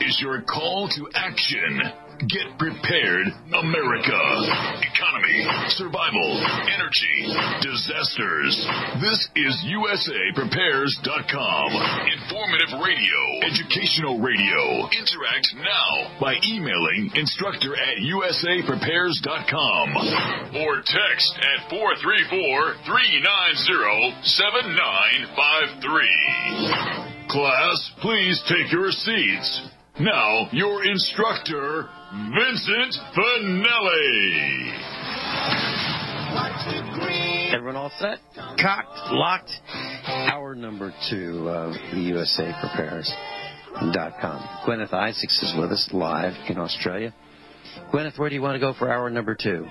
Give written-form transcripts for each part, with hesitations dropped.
is your call to action. Get prepared, America. Economy, survival, energy, disasters. This is USAPrepares.com. Informative radio, educational radio. Interact now by emailing instructor@USAPrepares.com or text at 434-390-7953. Class, please take your seats. Now, your instructor, Vincent Finelli. Everyone all set? Cocked, locked. Hour number 2 of the USAPrepares.com. Gwyneth Isaacs is with us live in Australia. Gwyneth, where do you want to go for hour number 2?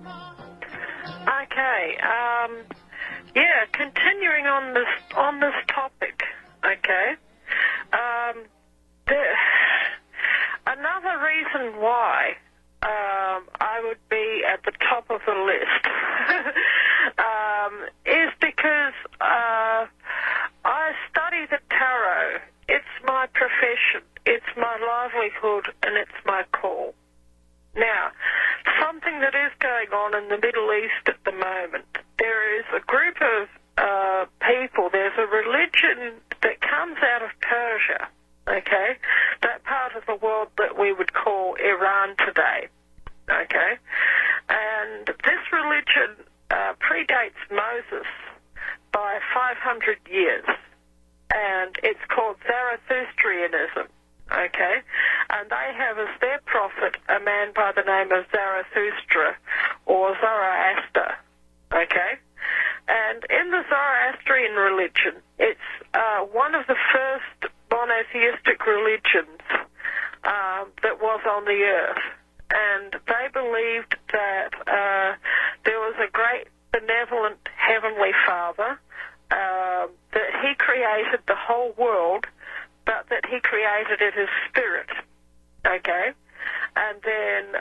Okay. Continuing on this topic. Okay. Another reason why I would be at the top of the list is because I study the tarot. It's my profession, it's my livelihood, and it's my call. Now, something that is going on in the Middle East at the moment, there is a group of people, there's a religion that comes out of Persia, okay, that part of the world that we would call Iran today, okay, and this religion predates Moses by 500 years, and it's called Zarathustrianism, okay, and they have as their prophet a man by the name of Zarathustra or Zoroaster, okay. And in the Zoroastrian religion, it's one of the first monotheistic religions that was on the earth. And they believed that there was a great benevolent heavenly Father, that he created the whole world, but that he created it as spirit, okay? And then,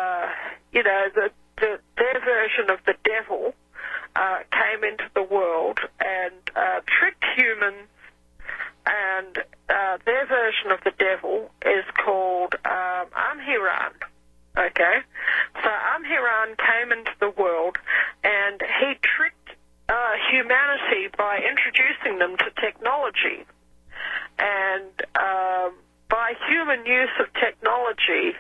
their version of the devil came into the world and tricked humans, and their version of the devil is called Amhiran, okay? So Amhiran came into the world, and he tricked humanity by introducing them to technology. And by human use of technology,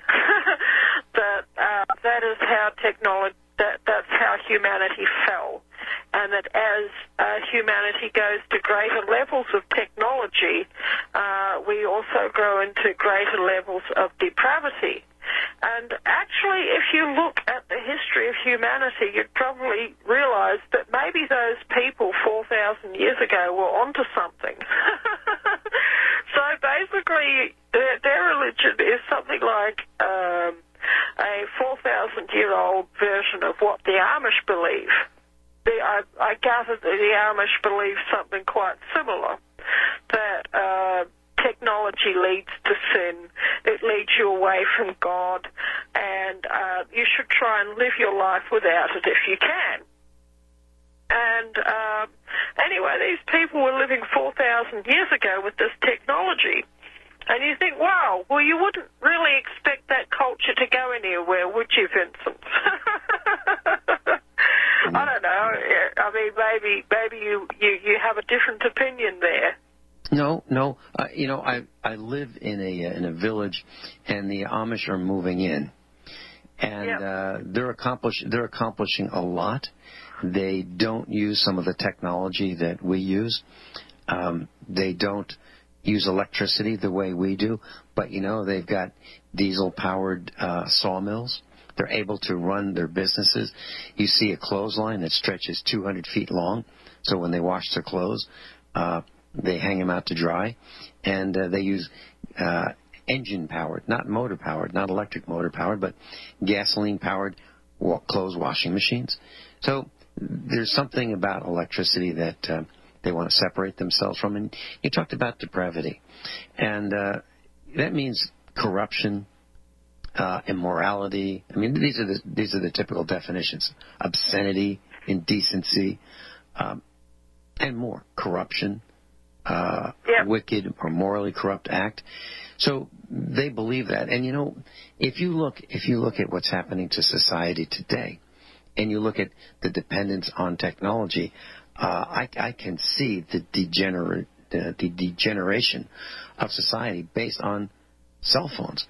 that is how that's how humanity fell, and that as humanity goes to greater levels of technology, we also grow into greater levels of depravity. And actually, if you look at the history of humanity, you'd probably realize that maybe those people 4,000 years ago were onto something. So basically, their religion is something like a 4,000-year-old version of what the Amish believe. I gather that the Amish believe something quite similar, that technology leads to sin, it leads you away from God, and you should try and live your life without it if you can. And anyway, these people were living 4,000 years ago with this technology. And you think, wow, well, you wouldn't really expect that culture to go anywhere, would you, Vincent? I don't know. I mean, maybe you have a different opinion there. No. I live in a village, and the Amish are moving in, and they're accomplishing a lot. They don't use some of the technology that we use. They don't use electricity the way we do, but they've got diesel-powered sawmills. They're able to run their businesses. You see a clothesline that stretches 200 feet long, so when they wash their clothes, they hang them out to dry, and they use engine-powered, not motor-powered, not electric motor-powered, but gasoline-powered clothes washing machines. So there's something about electricity that they want to separate themselves from. And you talked about depravity, and that means corruption, immorality. I mean, these are the typical definitions: obscenity, indecency, and more. Corruption, wicked or morally corrupt act. So they believe that. And, you know, if you look at what's happening to society today, and you look at the dependence on technology, I can see the degeneration of society based on cell phones.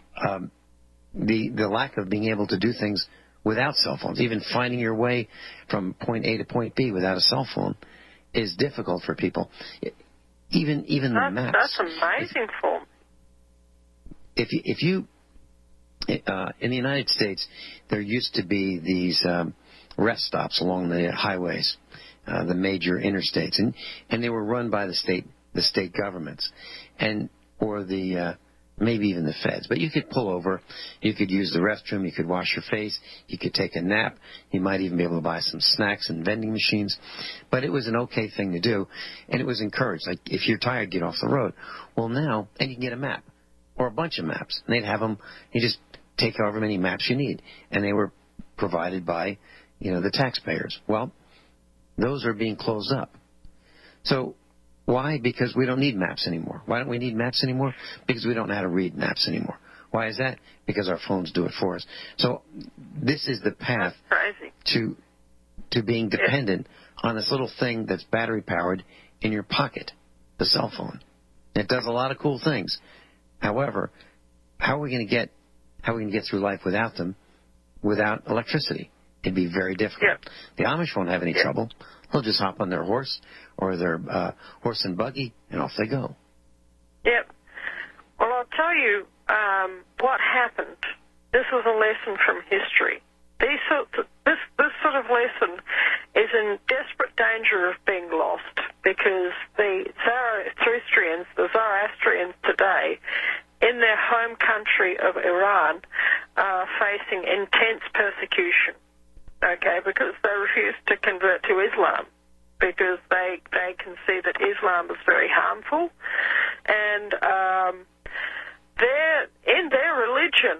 The lack of being able to do things without cell phones, even finding your way from point A to point B without a cell phone, is difficult for people. Even the maps. That's amazing for me. If you in the United States, there used to be these rest stops along the highways, the major interstates, and they were run by the state governments, or the maybe even the feds. But you could pull over, you could use the restroom, you could wash your face, you could take a nap, you might even be able to buy some snacks and vending machines. But it was an okay thing to do, and it was encouraged. Like, if you're tired, get off the road. Well, now, and you can get a map, or a bunch of maps, and they'd have them, you just take however many maps you need, and they were provided by, the taxpayers. Well, those are being closed up. So why? Because we don't need maps anymore. Why don't we need maps anymore? Because we don't know how to read maps anymore. Why is that? Because our phones do it for us. So this is the path to being dependent on this little thing that's battery powered in your pocket, the cell phone. It does a lot of cool things. However, how are we going to get through life without them, without electricity? It'd be very difficult. Yeah. The Amish won't have any trouble. They'll just hop on their horse or their horse and buggy, and off they go. Yep. Well, I'll tell you what happened. This was a lesson from history. This sort of lesson is in desperate danger of being lost, because the Zoroastrians today, in their home country of Iran, are facing intense persecution. Okay, because they refuse to convert to Islam, because they can see that Islam is very harmful, and in their religion,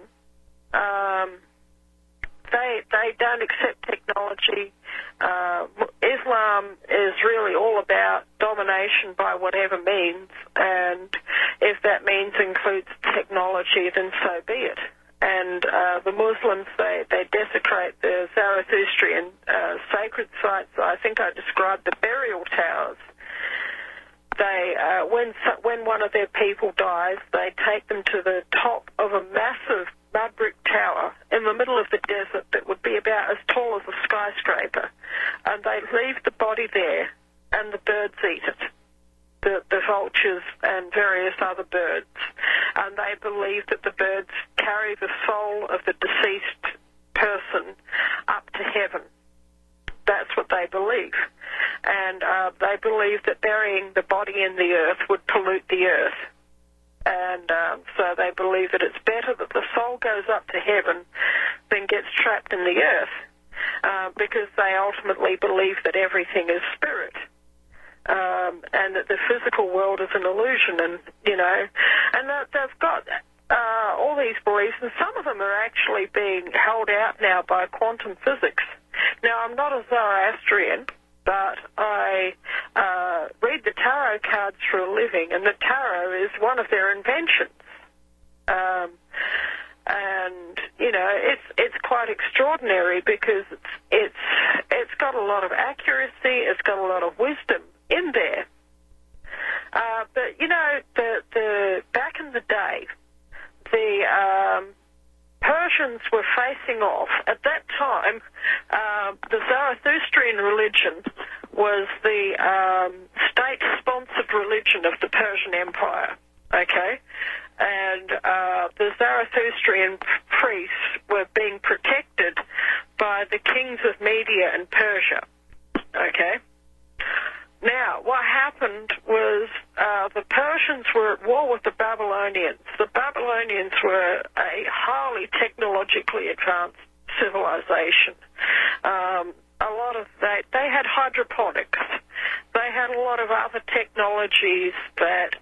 they don't accept technology. Islam is really all about domination by whatever means, and if that means includes technology, then so be it. And the Muslims, they desecrate the Zoroastrian sacred sites. I think I described the burial towers. They, when one of their people dies, they take them to the top of a massive mud brick tower in the middle of the desert that would be about as tall as a skyscraper, and they leave the body there, and the birds eat it. The vultures and various other birds, and they believe that the birds carry the soul of the deceased person up to heaven. That's what they believe. And they believe that burying the body in the earth would pollute the earth. And so they believe that it's better that the soul goes up to heaven than gets trapped in the earth, because they ultimately believe that everything is spirit. And that the physical world is an illusion, and they've got all these beliefs, and some of them are actually being held out now by quantum physics. Now, I'm not a Zoroastrian, but I read the tarot cards for a living, and the tarot is one of their inventions. And it's quite extraordinary, because it's got a lot of accuracy, it's got a lot of wisdom in there. But the back in the day, the Persians were facing off. At that time, the Zoroastrian religion was the state-sponsored religion of the Persian Empire. Okay, and the Zoroastrian priests were being protected by the kings of Media and Persia. Okay. Now, what happened was the Persians were at war with the Babylonians. The Babylonians were a highly technologically advanced civilization. They had hydroponics. They had a lot of other technologies that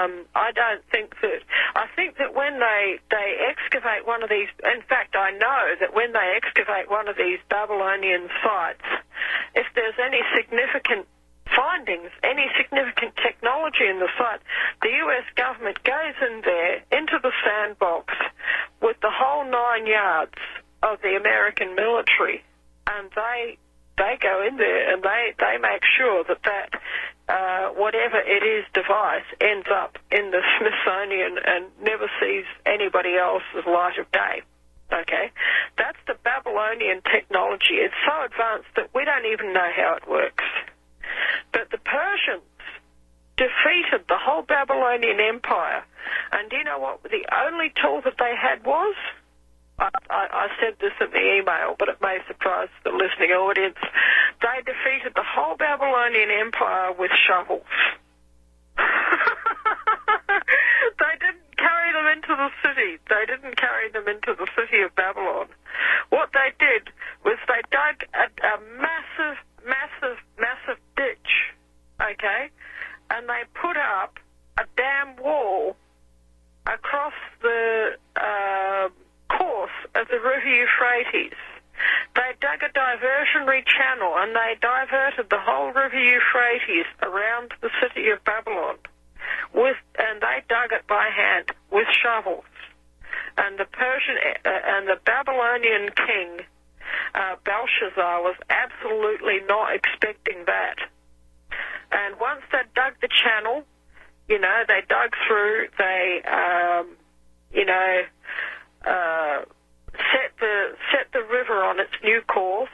I think that when they excavate one of these, in fact, I know that when they excavate one of these Babylonian sites, if there's any significant findings, any significant technology technology in the site, the U.S. government goes in there into the sandbox with the whole 9 yards of the American military, and they go in there and they make sure that whatever it is device ends up in the Smithsonian and never sees anybody else's light of day. Okay? That's the Babylonian technology. It's so advanced that we don't even know how it works. But the Persians defeated the whole Babylonian Empire, and do you know what the only tool that they had was? I said this in the email, but it may surprise the listening audience. They defeated the whole Babylonian Empire with shovels. They didn't carry them into the city. They didn't carry them into the city of Babylon. What they did was they dug a massive, massive, massive ditch, okay, and they put up a dam wall across the course of the river Euphrates. They dug a diversionary channel and they diverted the whole river Euphrates around the city of Babylon, and they dug it by hand with shovels. And the Persian and the Babylonian king Belshazzar was absolutely not expecting that. And once they dug the channel, they dug through. They set the river on its new course,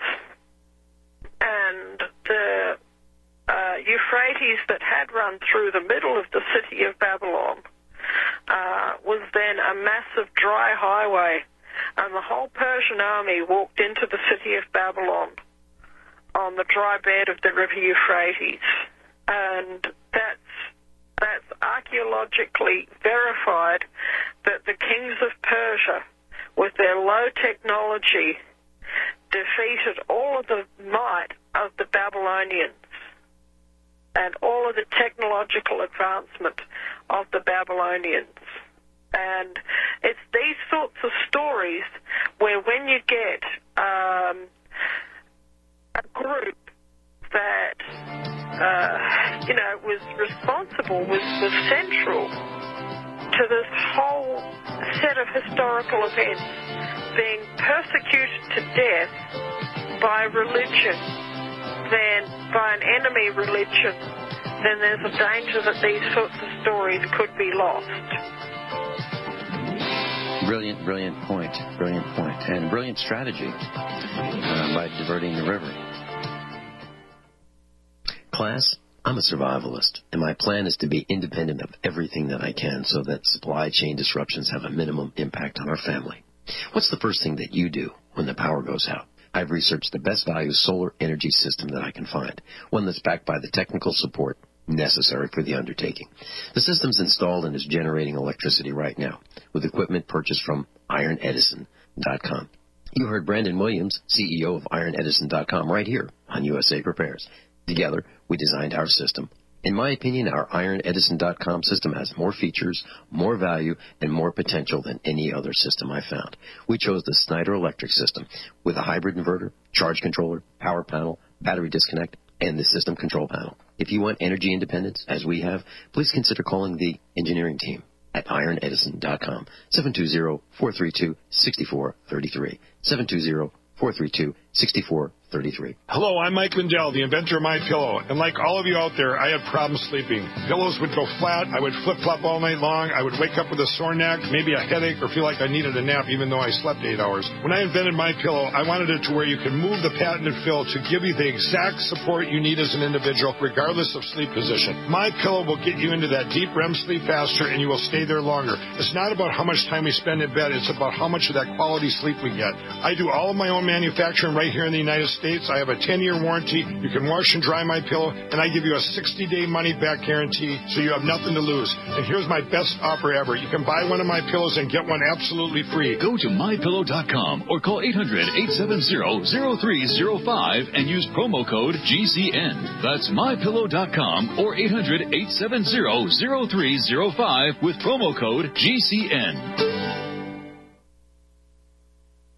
and the Euphrates that had run through the middle of the city of Babylon was then a massive dry highway, and the whole Persian army walked into the city of Babylon on the dry bed of the river Euphrates, and that's archaeologically verified that the kings of Persia, with their low technology, defeated all of the might of the Babylonians and all of the technological advancement of the Babylonians. And it's these sorts of stories where when you get a group that, was responsible, was central to this whole set of historical events, being persecuted to death by religion, then by an enemy religion, then there's a danger that these sorts of stories could be lost. Brilliant point, and brilliant strategy by diverting the river. Class, I'm a survivalist, and my plan is to be independent of everything that I can so that supply chain disruptions have a minimum impact on our family. What's the first thing that you do when the power goes out? I've researched the best value solar energy system that I can find, one that's backed by the technical support necessary for the undertaking. The system's installed and is generating electricity right now with equipment purchased from IronEdison.com. You heard Brandon Williams, CEO of IronEdison.com, right here on USA Prepares. Together, we designed our system. In my opinion, our IronEdison.com system has more features, more value, and more potential than any other system I found. We chose the Snyder Electric system with a hybrid inverter, charge controller, power panel, battery disconnect, and the system control panel. If you want energy independence, as we have, please consider calling the engineering team at IronEdison.com, 720-432-6433, 720-432-6433. Hello, I'm Mike Lindell, the inventor of MyPillow, and like all of you out there, I had problems sleeping. Pillows would go flat, I would flip-flop all night long, I would wake up with a sore neck, maybe a headache, or feel like I needed a nap even though I slept 8 hours. When I invented MyPillow, I wanted it to where you can move the patented fill to give you the exact support you need as an individual, regardless of sleep position. MyPillow will get you into that deep REM sleep faster, and you will stay there longer. It's not about how much time we spend in bed, it's about how much of that quality sleep we get. I do all of my own manufacturing right here in the United States. I have a 10-year warranty. You can wash and dry my pillow, and I give you a 60-day money-back guarantee, so you have nothing to lose. And here's my best offer ever. You can buy one of my pillows and get one absolutely free. Go to MyPillow.com or call 800-870-0305 and use promo code GCN. That's MyPillow.com or 800-870-0305 with promo code GCN.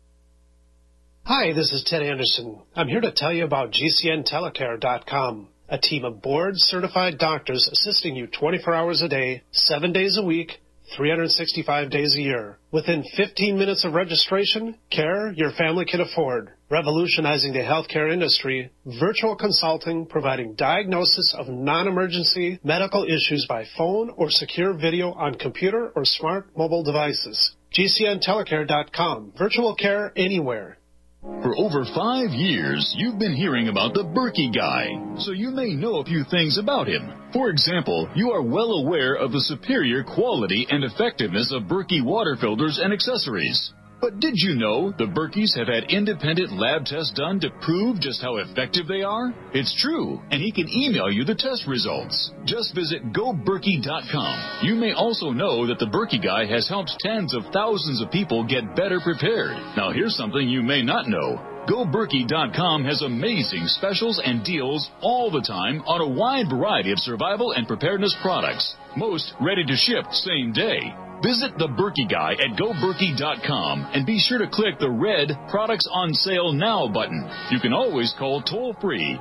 Hi, this is Ted Anderson. I'm here to tell you about GCNTelecare.com. A team of board-certified doctors assisting you 24 hours a day, 7 days a week, 365 days a year. Within 15 minutes of registration, care your family can afford. Revolutionizing the healthcare industry, virtual consulting providing diagnosis of non-emergency medical issues by phone or secure video on computer or smart mobile devices. GCNtelecare.com. Virtual care anywhere. For over 5 years, you've been hearing about the Berkey Guy, so you may know a few things about him. For example, you are well aware of the superior quality and effectiveness of Berkey water filters and accessories. But did you know the Berkeys have had independent lab tests done to prove just how effective they are? It's true, and he can email you the test results. Just visit GoBerkey.com. You may also know that the Berkey Guy has helped tens of thousands of people get better prepared. Now here's something you may not know. GoBerkey.com has amazing specials and deals all the time on a wide variety of survival and preparedness products. Most ready to ship same day. Visit the Berkey Guy at GoBerkey.com and be sure to click the red Products on Sale Now button. You can always call toll-free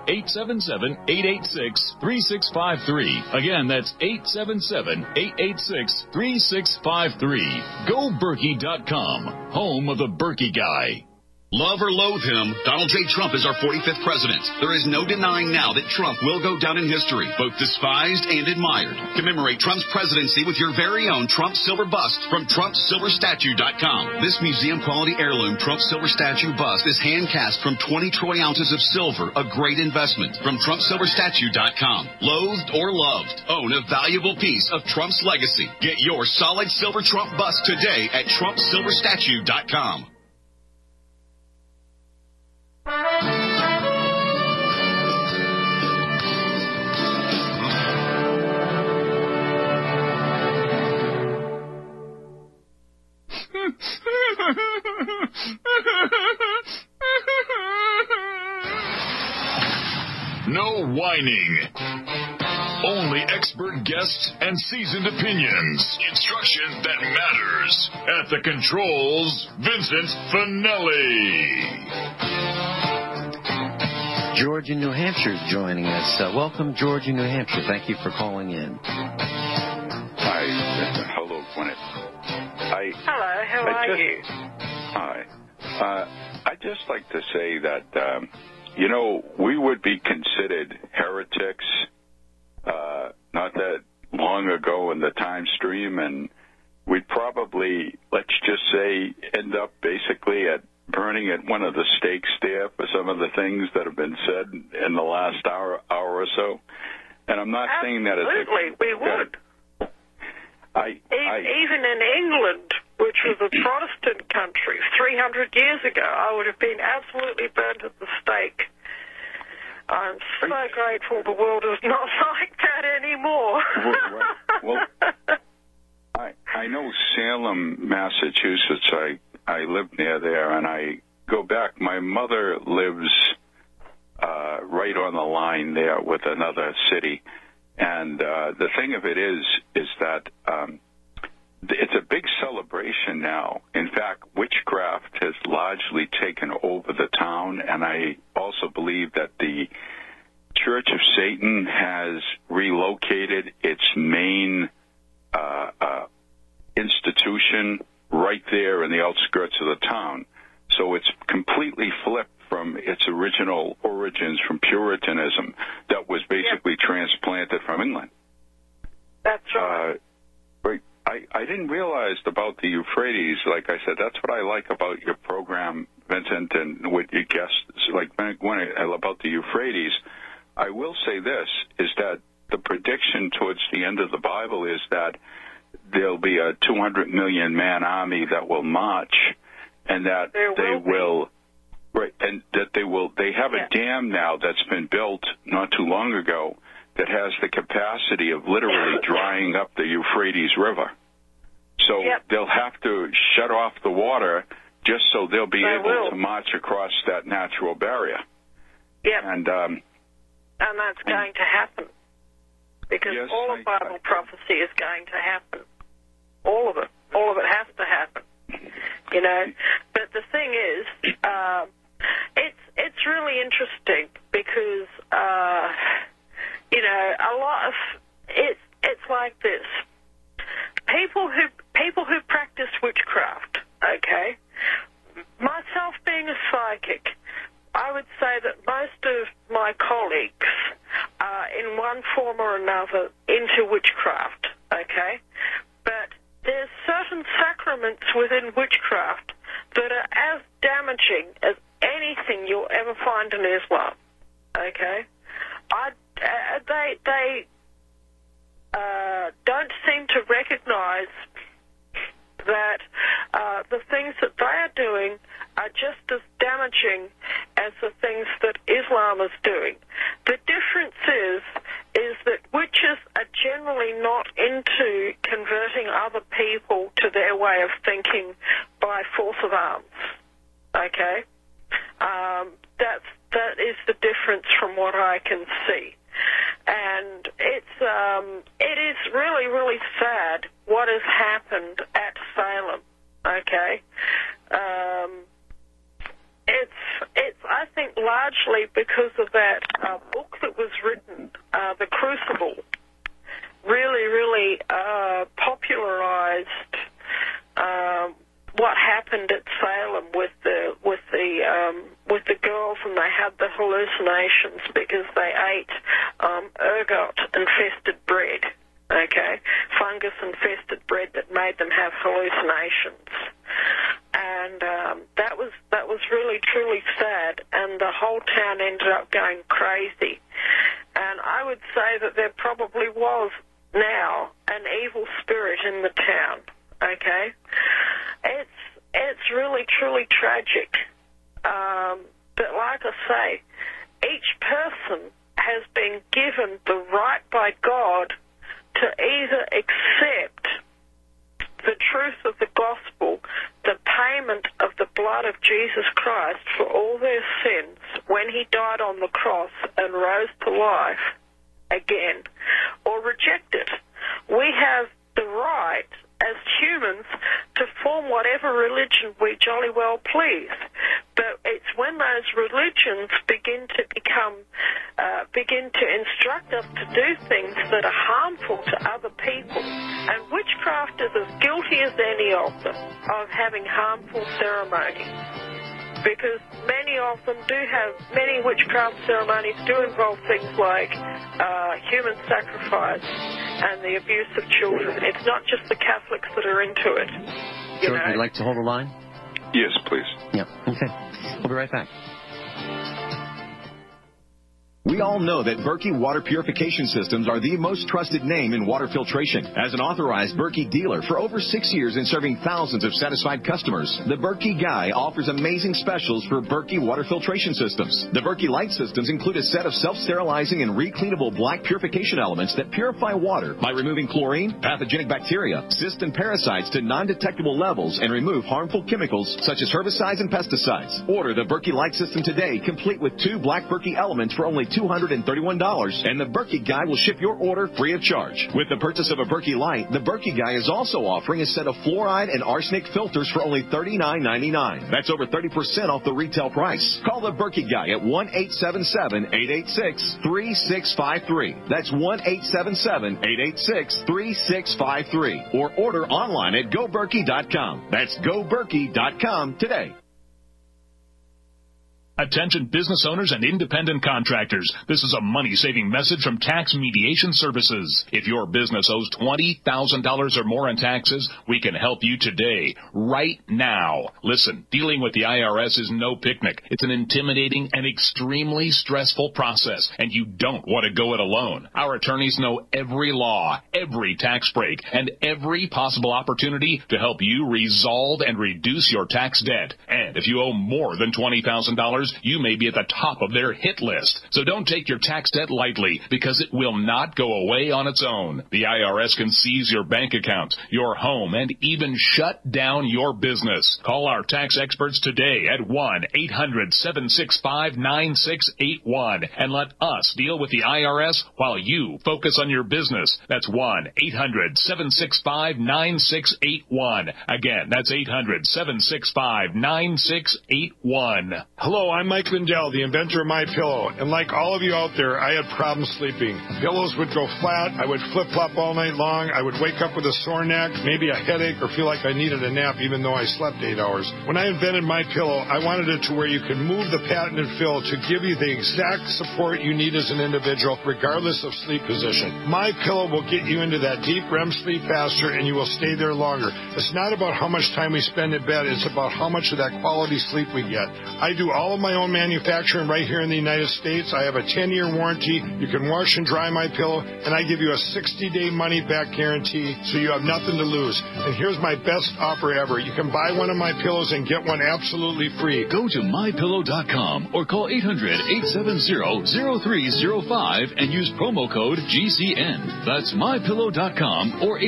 877-886-3653. Again, that's 877-886-3653. GoBerkey.com, home of the Berkey Guy. Love or loathe him, Donald J. Trump is our 45th president. There is no denying now that Trump will go down in history, both despised and admired. Commemorate Trump's presidency with your very own Trump Silver Bust from TrumpSilverStatue.com. This museum-quality heirloom Trump Silver Statue bust is hand-cast from 20 troy ounces of silver, a great investment. From TrumpSilverStatue.com. Loathed or loved, own a valuable piece of Trump's legacy. Get your solid silver Trump bust today at TrumpSilverStatue.com. No whining. Only expert guests and seasoned opinions. Instruction that matters. At the controls, Vincent Finelli. George in New Hampshire is joining us. Welcome, George in New Hampshire. Thank you for calling in. Hi. Hello, Gwyneth. Hello, how are you? Hi. I'd just like to say that, we would be considered heretics not that long ago in the time stream, and we'd probably, let's just say, end up basically at burning at one of the stakes there for some of the things that have been said in the last hour or so. And I'm not saying that absolutely, we would. Even in England, which was a Protestant country 300 years ago, I would have been absolutely burnt at the stake. I'm so grateful the world is not like that anymore. Well, I know Salem, Massachusetts. I live near there, and I go back. My mother lives right on the line there with another city. And the thing of it is that it's a big celebration now. In fact, witchcraft has largely taken over the town, and I also believe that the Church of Satan has relocated its main institution right there in the outskirts of the town. So it's completely flipped from its original origins from Puritanism that was basically transplanted from England. That's right. I didn't realize about the Euphrates. Like I said, that's what I like about your program, Vincent, and what your guests, like about the Euphrates. I will say this, is that the prediction towards the end of the Bible is that there'll be a 200 million man army that will march, and that they have a dam now that's been built not too long ago that has the capacity of literally drying up the Euphrates River. So they'll have to shut off the water just so they'll be able to march across that natural barrier. Yep. And that's going to happen. Because all of Bible prophecy is going to happen. All of it. All of it has to happen. But the thing is, it's really interesting because a lot of it's like this. People who practice witchcraft, okay, myself being a psychic, I would say that most of my colleagues are in one form or another into witchcraft, okay? But there's certain sacraments within witchcraft that are as damaging as anything you'll ever find in Islam, okay? They don't seem to recognize that the things that they are doing are just as damaging as the things that Islam is doing. The difference is that witches are generally not into converting other people to their way of thinking by force of arms, okay? That is the difference from what I can see. And it is really, really sad what has happened at Salem, okay? It's I think largely because of that book that was written, The Crucible, really popularized what happened at Salem with the girls, and they had the hallucinations because they ate ergot-infested bread, okay, fungus-infested bread that made them have hallucinations. And that was really, truly sad, and the whole town ended up going crazy. And I would say that there probably was now an evil spirit in the town, okay? It's really, truly tragic. But like I say, each person has been given the right by God to either accept the truth of the gospel, the payment of the blood of Jesus Christ for all their sins when he died on the cross and rose to life again, or reject it. We have the right as humans to form whatever religion we jolly well please. But it's when those religions begin to instruct us to do things that are harmful to other people. And witchcraft is as guilty as any of them of having harmful ceremonies. Because many witchcraft ceremonies do involve things like human sacrifice and the abuse of children. It's not just the Catholics that are into it. George, would you like to hold the line? Yes, please. Yeah, okay. We'll be right back. We all know that Berkey Water Purification Systems are the most trusted name in water filtration. As an authorized Berkey dealer for over 6 years and serving thousands of satisfied customers, the Berkey Guy offers amazing specials for Berkey Water Filtration Systems. The Berkey Light Systems include a set of self-sterilizing and recleanable black purification elements that purify water by removing chlorine, pathogenic bacteria, cysts, and parasites to non-detectable levels and remove harmful chemicals such as herbicides and pesticides. Order the Berkey Light System today, complete with 2 black Berkey elements for only $231, and the Berkey Guy will ship your order free of charge. With the purchase of a Berkey Light, the Berkey Guy is also offering a set of fluoride and arsenic filters for only $39.99. That's over 30% off the retail price. Call the Berkey Guy at 1-877-886-3653. That's 1-877-886-3653. Or order online at GoBerkey.com. That's GoBerkey.com today. Attention business owners and independent contractors. This is a money-saving message from Tax Mediation Services. If your business owes $20,000 or more in taxes, we can help you today, right now. Listen, dealing with the IRS is no picnic. It's an intimidating and extremely stressful process, and you don't want to go it alone. Our attorneys know every law, every tax break, and every possible opportunity to help you resolve and reduce your tax debt. And if you owe more than $20,000, you may be at the top of their hit list. So don't take your tax debt lightly, because it will not go away on its own. The IRS can seize your bank account, your home, and even shut down your business. Call our tax experts today at 1-800-765-9681 and let us deal with the IRS while you focus on your business. That's 1-800-765-9681. Again, that's 800-765-9681. Hello, I'm Mike Lindell, the inventor of MyPillow, and like all of you out there, I had problems sleeping. Pillows would go flat, I would flip-flop all night long, I would wake up with a sore neck, maybe a headache, or feel like I needed a nap even though I slept 8 hours. When I invented MyPillow, I wanted it to where you could move the patented fill to give you the exact support you need as an individual, regardless of sleep position. MyPillow will get you into that deep REM sleep faster, and you will stay there longer. It's not about how much time we spend in bed, it's about how much of that quality sleep we get. I do all of my own manufacturing right here in the United States. I have a 10-year warranty. You can wash and dry MyPillow, and I give you a 60-day money-back guarantee, so you have nothing to lose. And here's my best offer ever. You can buy one of my pillows and get one absolutely free. Go to MyPillow.com or call 800-870-0305 and use promo code GCN. That's MyPillow.com or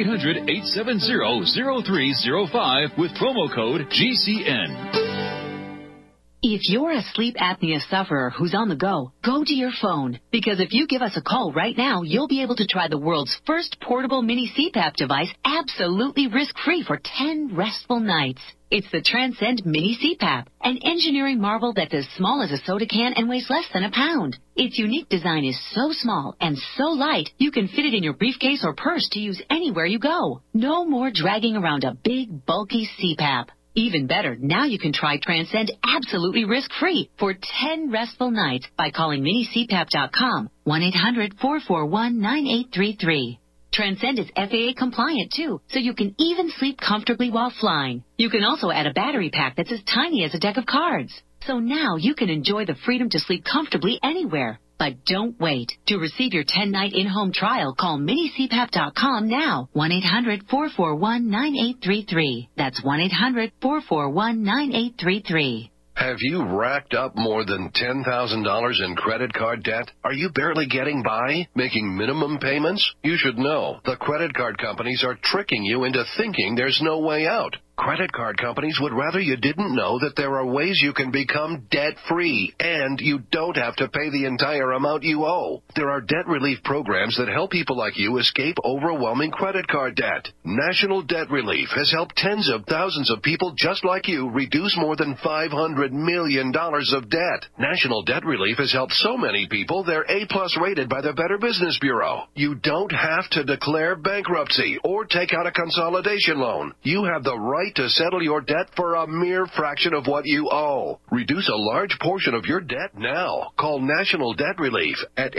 800-870-0305 with promo code GCN. If you're a sleep apnea sufferer who's on the go, go to your phone. Because if you give us a call right now, you'll be able to try the world's first portable mini CPAP device absolutely risk-free for 10 restful nights. It's the Transcend Mini CPAP, an engineering marvel that's as small as a soda can and weighs less than a pound. Its unique design is so small and so light, you can fit it in your briefcase or purse to use anywhere you go. No more dragging around a big, bulky CPAP. Even better, now you can try Transcend absolutely risk-free for 10 restful nights by calling minicpap.com, 1-800-441-9833. Transcend is FAA compliant too, so you can even sleep comfortably while flying. You can also add a battery pack that's as tiny as a deck of cards. So now you can enjoy the freedom to sleep comfortably anywhere. But don't wait. To receive your 10-night in-home trial, call minicpap.com now. 1-800-441-9833. That's 1-800-441-9833. Have you racked up more than $10,000 in credit card debt? Are you barely getting by, making minimum payments? You should know. The credit card companies are tricking you into thinking there's no way out. Credit card companies would rather you didn't know that there are ways you can become debt-free, and you don't have to pay the entire amount you owe. There are debt relief programs that help people like you escape overwhelming credit card debt. National Debt Relief has helped tens of thousands of people just like you reduce more than $500 million of debt. National Debt Relief has helped so many people they're A-plus rated by the Better Business Bureau. You don't have to declare bankruptcy or take out a consolidation loan. You have the right to settle your debt for a mere fraction of what you owe. Reduce a large portion of your debt now. Call National Debt Relief at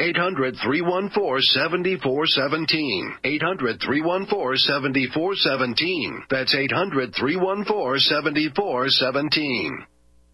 800-314-7417. 800-314-7417. That's 800-314-7417.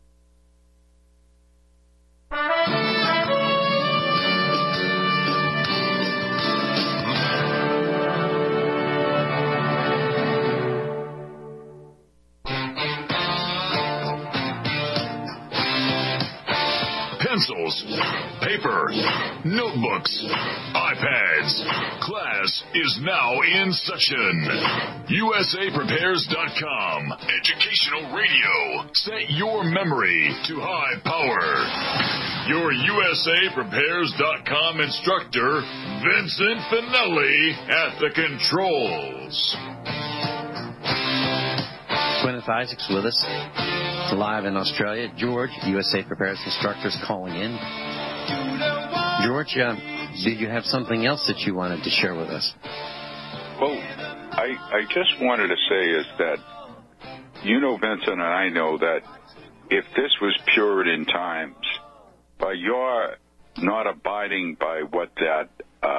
Pencils, paper, notebooks, iPads. Class is now in session. USAPrepares.com. Educational radio. Set your memory to high power. Your USAPrepares.com instructor, Vincent Finelli, at the controls. Gwyneth Isaacs with us, live in Australia. George, USA Prepares instructors, calling in. George, did you have something else that you wanted to share with us? Well, I just wanted to say is that, Vincent and I know that if this was Puritan times, by your not abiding by what that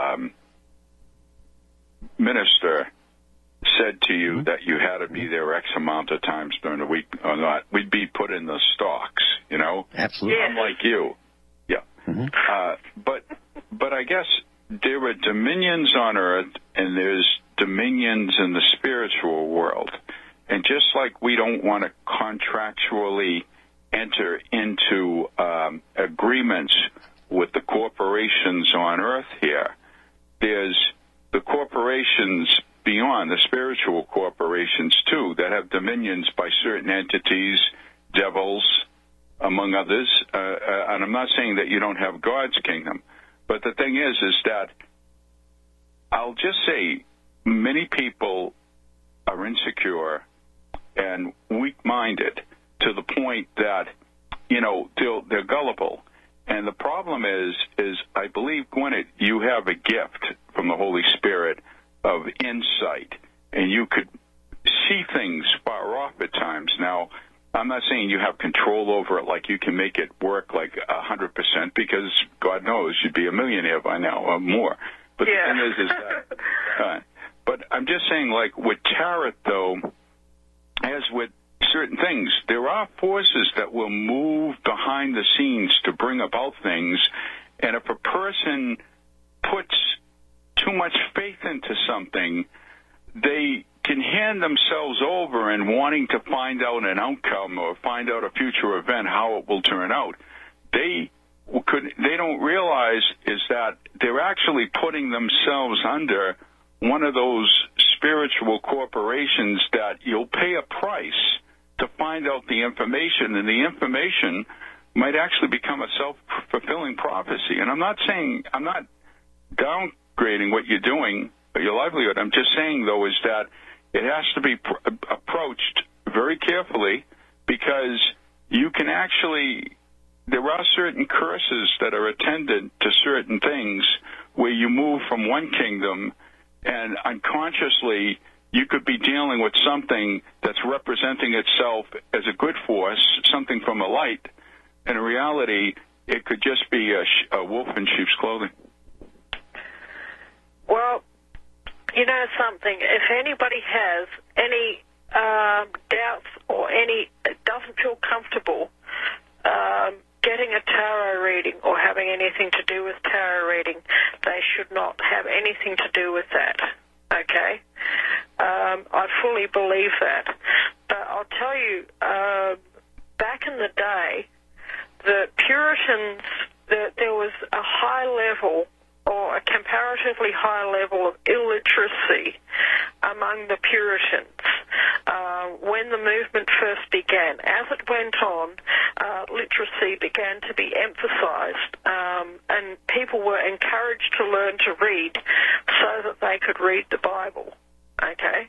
minister said to you that you had to be there X amount of times during the week or not, we'd be put in the stocks, Absolutely. Unlike you. Yeah. Mm-hmm. But I guess there are dominions on earth and there's dominions in the spiritual world. And just like we don't want to contractually enter into agreements with the corporations on earth here, there's the corporations beyond, the spiritual corporations too, that have dominions by certain entities, devils, among others. And I'm not saying that you don't have God's kingdom, but the thing is that I'll just say many people are insecure and weak-minded to the point that they're gullible. And the problem is I believe, Gwyneth, you have a gift from the Holy Spirit of insight, and you could see things far off at times. Now, I'm not saying you have control over it, like you can make it work like 100%, because God knows you'd be a millionaire by now or more. But the thing is that, but I'm just saying, like with tarot, though, as with certain things, there are forces that will move behind the scenes to bring about things, and if a person puts too much faith into something, they can hand themselves over in wanting to find out an outcome or find out a future event, how it will turn out. They don't realize is that they're actually putting themselves under one of those spiritual corporations that you'll pay a price to find out the information, and the information might actually become a self-fulfilling prophecy. And I'm not downgrading what you're doing, your livelihood. I'm just saying, though, is that it has to be approached very carefully, because you can actually, there are certain curses that are attendant to certain things where you move from one kingdom and unconsciously you could be dealing with something that's representing itself as a good force, something from a light, and in reality, it could just be a wolf in sheep's clothing. Well, you know something, if anybody has any doubts or doesn't feel comfortable getting a tarot reading or having anything to do with tarot reading, they should not have anything to do with that, okay? I fully believe that. But I'll tell you, back in the day, the Puritans, there was a high level or a comparatively high level of illiteracy among the Puritans when the movement first began. As it went on, literacy began to be emphasized, and people were encouraged to learn to read so that they could read the Bible. Okay,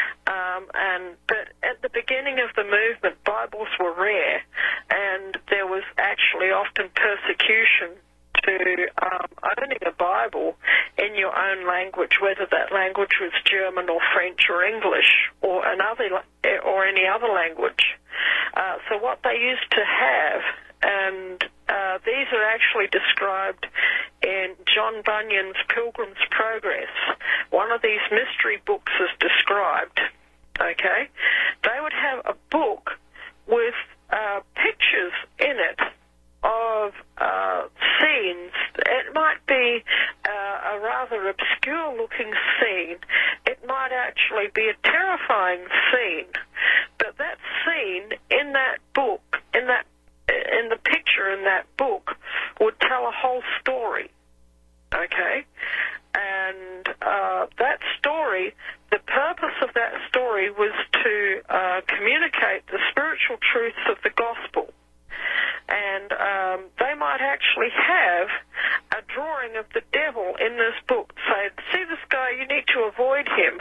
but at the beginning of the movement, Bibles were rare, and there was actually often persecution to owning a Bible in your own language, whether that language was German or French or English or any other language. So what they used to have, and these are actually described in John Bunyan's Pilgrim's Progress. One of these mystery books is described, okay? They would have a book with pictures in it of scenes. It might be a rather obscure-looking scene. It might actually be a terrifying scene. But that scene in that book, in the picture in that book, would tell a whole story. Okay? And that story, the purpose of that story was to communicate the spiritual truths of the gospel. And they might actually have a drawing of the devil in this book, say, see this guy, you need to avoid him.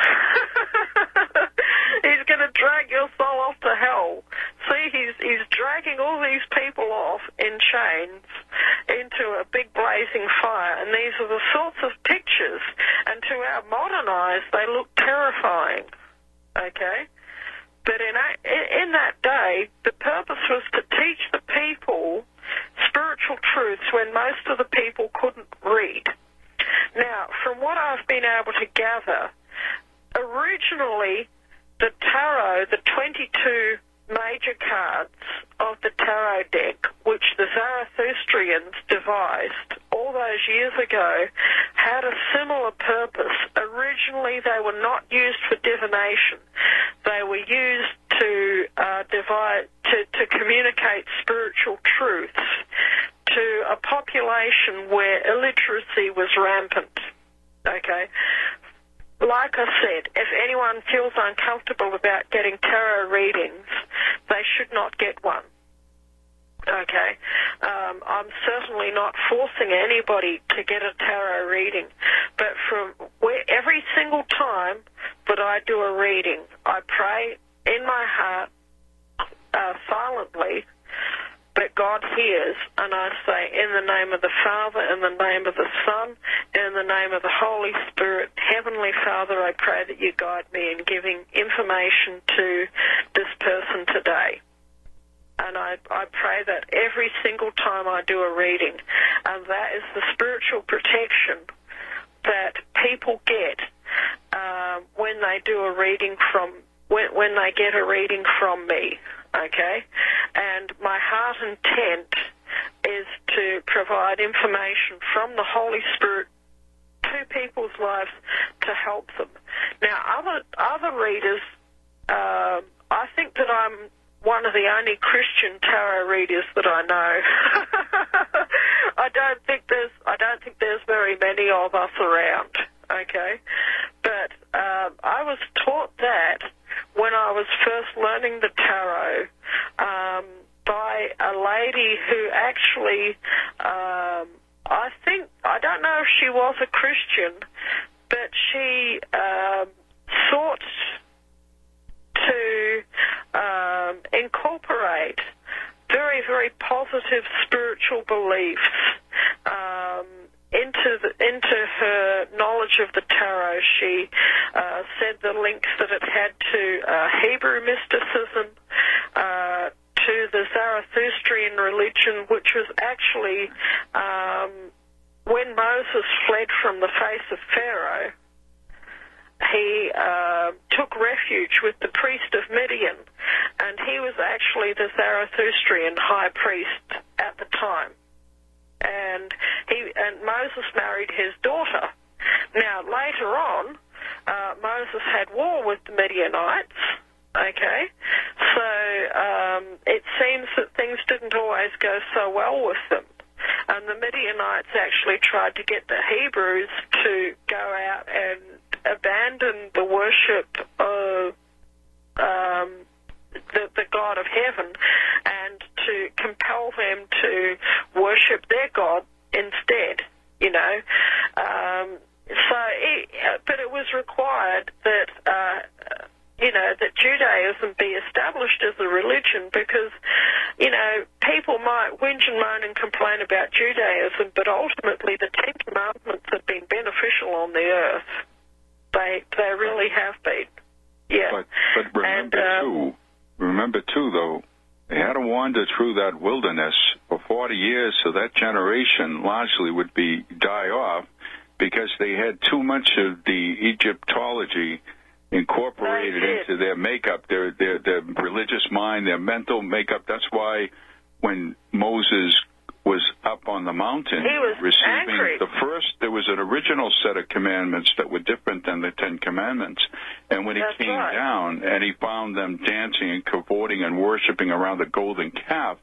He's going to drag your soul off to hell. See, he's dragging all these people off in chains into a big blazing fire. And these are the sorts of pictures, and to our modern eyes, they look terrifying. Okay? But in that day, the purpose was to teach the people spiritual truths when most of the people couldn't read. Now, from what I've been able to gather, originally the tarot, the 22 major cards of the tarot deck, which the Zarathustrians devised all those years ago, had a similar purpose. Originally, they were not used for divination. They were used to to communicate spiritual truths to a population where illiteracy was rampant. Okay? Like I said, if anyone feels uncomfortable about getting tarot readings, they should not get one. Okay? I'm certainly not forcing anybody to get a tarot reading, but from every single time that I do a reading, I pray in my heart silently but God hears, and I say, in the name of the Father, in the name of the Son, in the name of the Holy Spirit, Heavenly Father, I pray that you guide me in giving information to this person today. And I pray that every single time I do a reading, and that is the spiritual protection that people get when they do a reading from, when they get a reading from me, okay? And my heart intent is to provide information from the Holy Spirit to people's lives to help them. Now, other readers, I think that I'm one of the only Christian tarot readers that I know. I don't think there's very many of us around, okay? But I was taught that when I was first learning the tarot by a lady who actually, I don't know if she was a Christian, but she sought to incorporate very, very positive spiritual beliefs into her knowledge of the tarot. She said the links that it had to Hebrew mysticism, to the Zarathustrian religion, which was actually when Moses fled from the face of Pharaoh. He took refuge with the priest of Midian, and he was actually the Zarathustrian high priest at the time. And Moses married his daughter. Now, later on, Moses had war with the Midianites, okay? So it seems that things didn't always go so well with them. And the Midianites actually tried to get the Hebrews to go out and abandon the worship of the God of heaven and to compel them to worship their God instead, you know. But it was required that, that Judaism be established as a religion because, you know, people might whinge and moan and complain about Judaism, but ultimately the Ten Commandments have been beneficial on the earth. They really have been. Yeah. But remember too, though, they had to wander through that wilderness for 40 years, so that generation largely would die off because they had too much of the Egyptology incorporated into their makeup, their religious mind, their mental makeup. That's why when Moses was up on the mountain receiving angry. There was an original set of commandments that were different than the Ten Commandments. And when he came down and he found them dancing and cavorting and worshiping around the golden calf,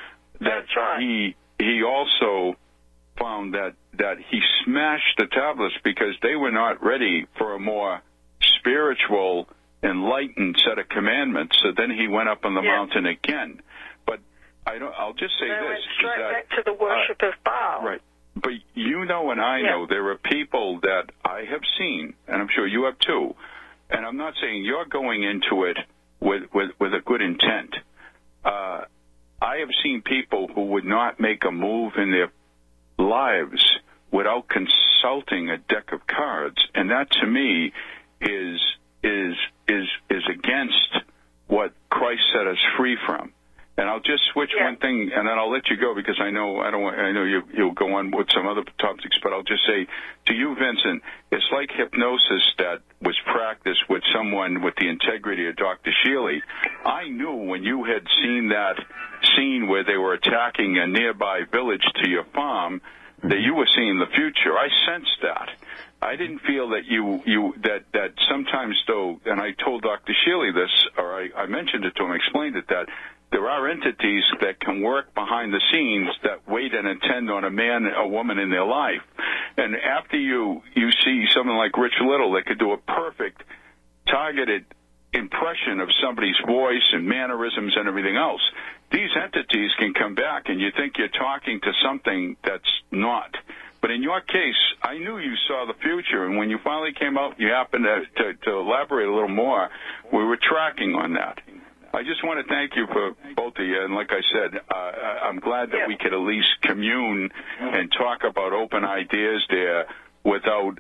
he also found that he smashed the tablets because they were not ready for a more spiritual, enlightened set of commandments. So then he went up on the mountain again. But I'll just say this. Went straight back to the worship of Baal. Right. But you know and I know there are people that I have seen, and I'm sure you have too, and I'm not saying you're going into it with a good intent. I have seen people who would not make a move in their lives without consulting a deck of cards, and that to me is against what Christ set us free from. And I'll just switch one thing, and then I'll let you go because I know you'll go on with some other topics. But I'll just say to you, Vincent, it's like hypnosis that was practiced with someone with the integrity of Dr. Shealy. I knew when you had seen that scene where they were attacking a nearby village to your farm that you were seeing the future. I sensed that. I didn't feel that that sometimes though, and I told Dr. Shealy this, or I mentioned it to him, explained it, that there are entities that can work behind the scenes that wait and attend on a man, a woman in their life. And after you see someone like Rich Little that could do a perfect, targeted impression of somebody's voice and mannerisms and everything else, these entities can come back and you think you're talking to something that's not. But in your case, I knew you saw the future, and when you finally came out, you happened to elaborate a little more. We were tracking on that. I just want to thank you for both of you. And like I said, I'm glad that we could at least commune and talk about open ideas there without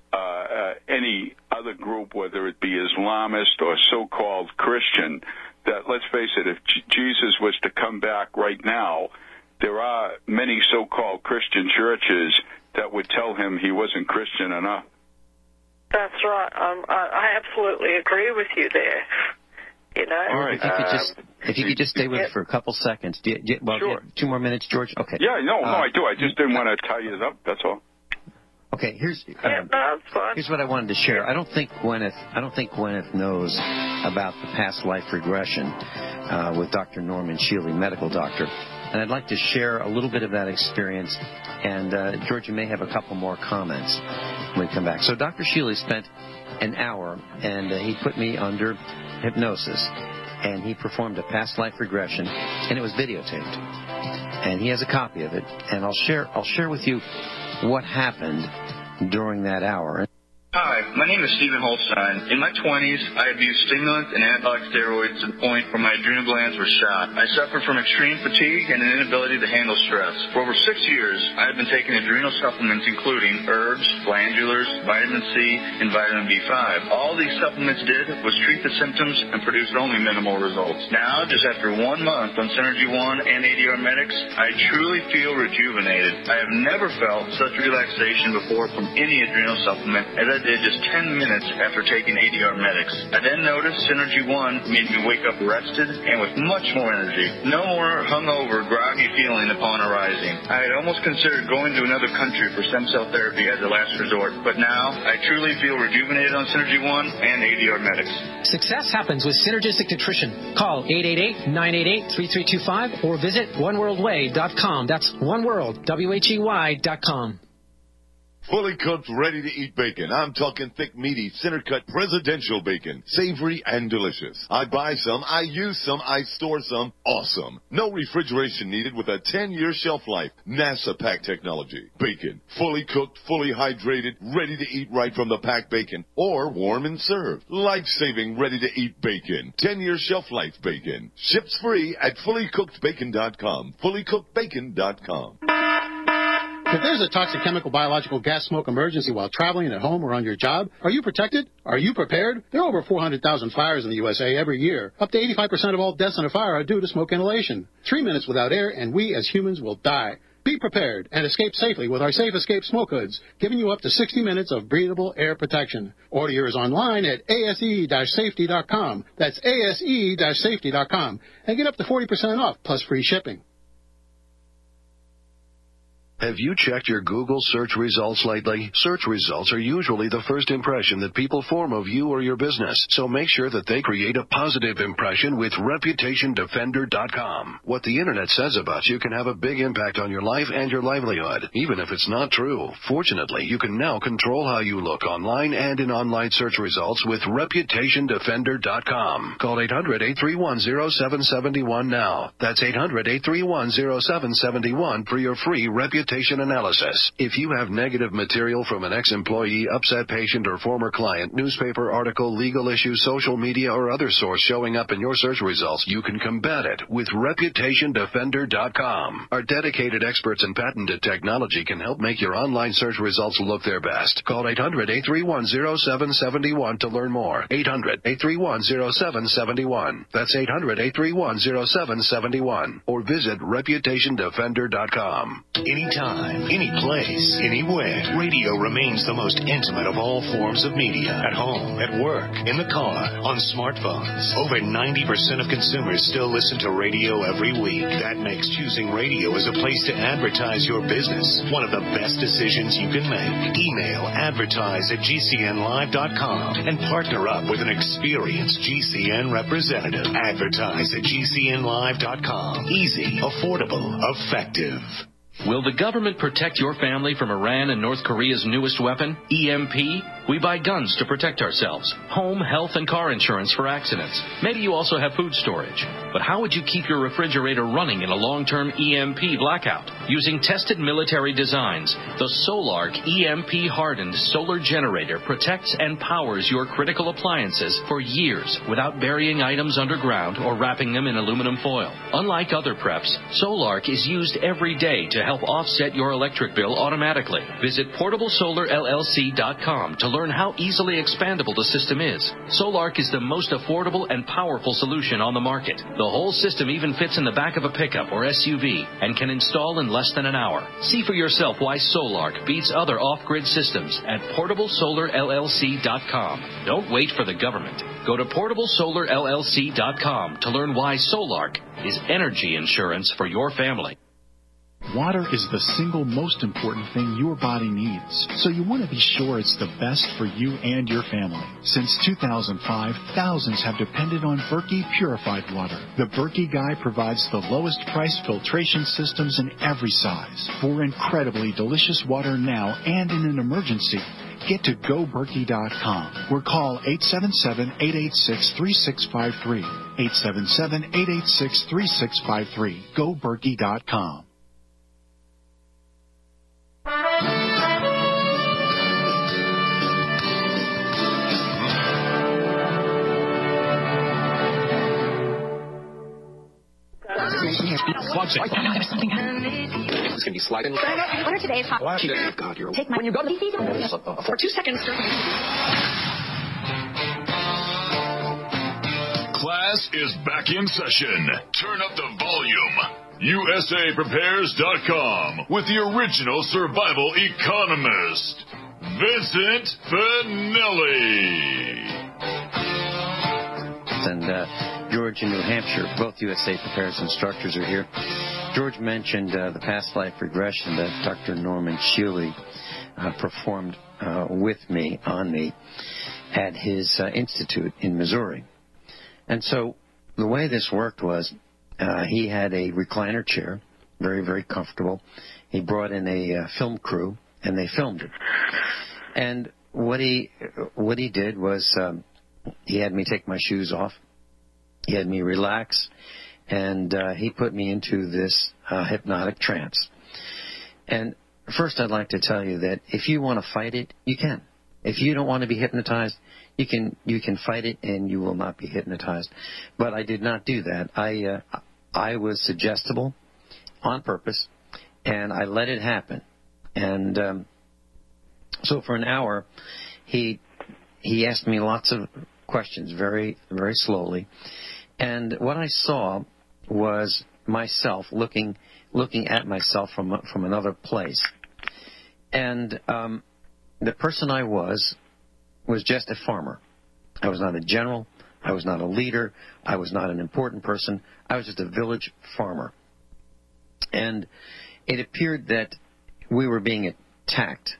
any other group, whether it be Islamist or so-called Christian, that, let's face it, if Jesus was to come back right now, there are many so-called Christian churches that would tell him he wasn't Christian enough. That's right. I absolutely agree with you there. You know, all right. If you could just stay with us for a couple seconds. Sure. 2 more minutes, George. Okay. Yeah, no, I do. I just didn't want to tie you up. That's all. Okay. Here's that's fine. Here's what I wanted to share. I don't think Gwyneth knows about the past life regression with Dr. Norman Shealy, medical doctor, and I'd like to share a little bit of that experience. And George, you may have a couple more comments when we come back. So Dr. Shealy spent an hour, and he put me under hypnosis, and he performed a past life regression, and it was videotaped, and he has a copy of it, and I'll share with you what happened during that hour. Hi, my name is Stephen Holstein. In my 20s, I abused stimulants and anabolic steroids to the point where my adrenal glands were shot. I suffered from extreme fatigue and an inability to handle stress. For over 6 years, I had been taking adrenal supplements including herbs, glandulars, vitamin C, and vitamin B5. All these supplements did was treat the symptoms and produced only minimal results. Now, just after 1 month on Synergy One and ADR Medics, I truly feel rejuvenated. I have never felt such relaxation before from any adrenal supplement as I did just 10 minutes after taking ADR Medics. I then noticed Synergy One made me wake up rested and with much more energy. No more hungover, groggy feeling upon arising. I had almost considered going to another country for stem cell therapy as a last resort, but now I truly feel rejuvenated on Synergy One and ADR Medics. Success happens with Synergistic Nutrition. Call 888-988-3325 or visit oneworldway.com. That's oneworld, WHEY.com. Fully cooked, ready-to-eat bacon. I'm talking thick, meaty, center-cut presidential bacon. Savory and delicious. I buy some, I use some, I store some. Awesome. No refrigeration needed with a 10-year shelf life. NASA pack technology. Bacon. Fully cooked, fully hydrated, ready to eat right from the packed bacon. Or warm and served. Life-saving, ready-to-eat bacon. 10-year shelf life bacon. Ships free at fullycookedbacon.com. Fullycookedbacon.com. If there's a toxic chemical, biological, gas smoke emergency while traveling at home or on your job, are you protected? Are you prepared? There are over 400,000 fires in the USA every year. Up to 85% of all deaths in a fire are due to smoke inhalation. 3 minutes without air, and we as humans will die. Be prepared and escape safely with our Safe Escape smoke hoods, giving you up to 60 minutes of breathable air protection. Order yours online at ase-safety.com. That's ase-safety.com. And get up to 40% off, plus free shipping. Have you checked your Google search results lately? Search results are usually the first impression that people form of you or your business, so make sure that they create a positive impression with ReputationDefender.com. What the Internet says about you can have a big impact on your life and your livelihood, even if it's not true. Fortunately, you can now control how you look online and in online search results with ReputationDefender.com. Call 800-831-0771 now. That's 800-831-0771 for your free reputation analysis. If you have negative material from an ex-employee, upset patient, or former client, newspaper article, legal issue, social media, or other source showing up in your search results, you can combat it with ReputationDefender.com. Our dedicated experts and patented technology can help make your online search results look their best. Call 800-831-0771 to learn more. 800-831-0771. That's 800-831-0771. Or visit ReputationDefender.com. Anytime, any place, anywhere, radio remains the most intimate of all forms of media. At home, at work, in the car, on smartphones. Over 90% of consumers still listen to radio every week. That makes choosing radio as a place to advertise your business one of the best decisions you can make. Email advertise@gcnlive.com and partner up with an experienced GCN representative. Advertise at gcnlive.com. Easy, affordable, effective. Will the government protect your family from Iran and North Korea's newest weapon, EMP? We buy guns to protect ourselves, home, health, and car insurance for accidents. Maybe you also have food storage. But how would you keep your refrigerator running in a long-term EMP blackout? Using tested military designs, the Solark EMP-hardened solar generator protects and powers your critical appliances for years without burying items underground or wrapping them in aluminum foil. Unlike other preps, Solark is used every day to help offset your electric bill automatically. Visit PortableSolarLLC.com to learn how easily expandable the system is. Solark is the most affordable and powerful solution on the market. The whole system even fits in the back of a pickup or SUV and can install in less than an hour. See for yourself why Solark beats other off-grid systems at PortableSolarLLC.com. Don't wait for the government. Go to PortableSolarLLC.com to learn why Solark is energy insurance for your family. Water is the single most important thing your body needs, so you want to be sure it's the best for you and your family. Since 2005, thousands have depended on Berkey purified water. The Berkey Guy provides the lowest price filtration systems in every size for incredibly delicious water now and in an emergency. Get to GoBerkey.com or call 877-886-3653. 877-886-3653. GoBerkey.com. There's something it's going to be sliding. What are today's hot? Oh, God, you're... Take my... When you go to the for 2 seconds. Class is back in session. Turn up the volume. USAPrepares.com with the original survival economist, Vincent Finelli. And George in New Hampshire, both USA Prepares instructors are here. George mentioned the past life regression that Dr. Norman Shealy performed with me, on me, at his institute in Missouri. And so the way this worked was he had a recliner chair, very, very comfortable. He brought in a film crew, and they filmed it. And what he did was he had me take my shoes off. He had me relax, and he put me into this hypnotic trance. And first, I'd like to tell you that if you want to fight it, you can. If you don't want to be hypnotized, you can fight it, and you will not be hypnotized. But I did not do that. I was suggestible on purpose, and I let it happen. And so for an hour, he asked me lots of questions, very, very slowly. And what I saw was myself looking at myself from another place. And the person I was just a farmer. I was not a general. I was not a leader. I was not an important person. I was just a village farmer. And it appeared that we were being attacked.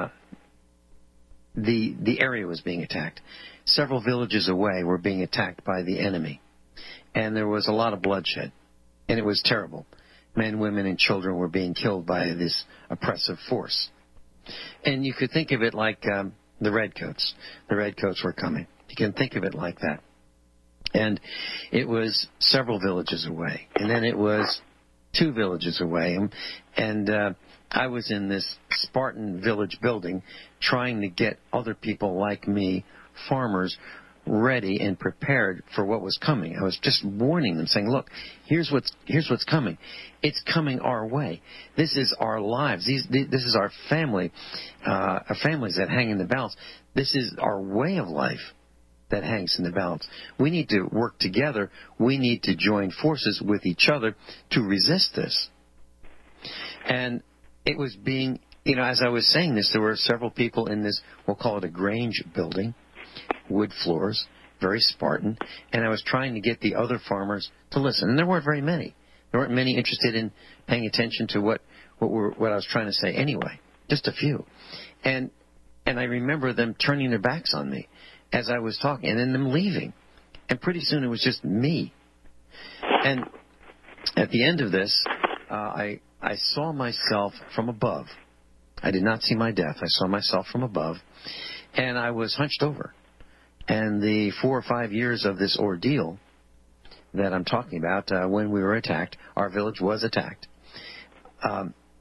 The area was being attacked. Several villages away were being attacked by the enemy. And there was a lot of bloodshed. And it was terrible. Men, women, and children were being killed by this oppressive force. And you could think of it like the Redcoats. The Redcoats were coming. You can think of it like that. And it was several villages away. And then it was 2 villages away. And I was in this Spartan village building trying to get other people like me, farmers, ready and prepared for what was coming. I was just warning them, saying, look, here's what's coming. It's coming our way. This is our lives. This is our family, our families that hang in the balance. This is our way of life that hangs in the balance. We need to work together. We need to join forces with each other to resist this. And it was being, as I was saying this, there were several people in this, we'll call it a grange building, wood floors, very Spartan, and I was trying to get the other farmers to listen. And there weren't very many. There weren't many interested in paying attention to what I was trying to say anyway, just a few. And I remember them turning their backs on me as I was talking, and then them leaving. And pretty soon it was just me. And at the end of this, I saw myself from above. I did not see my death. I saw myself from above, and I was hunched over. And the 4 or 5 years of this ordeal that I'm talking about, when we were attacked, our village was attacked.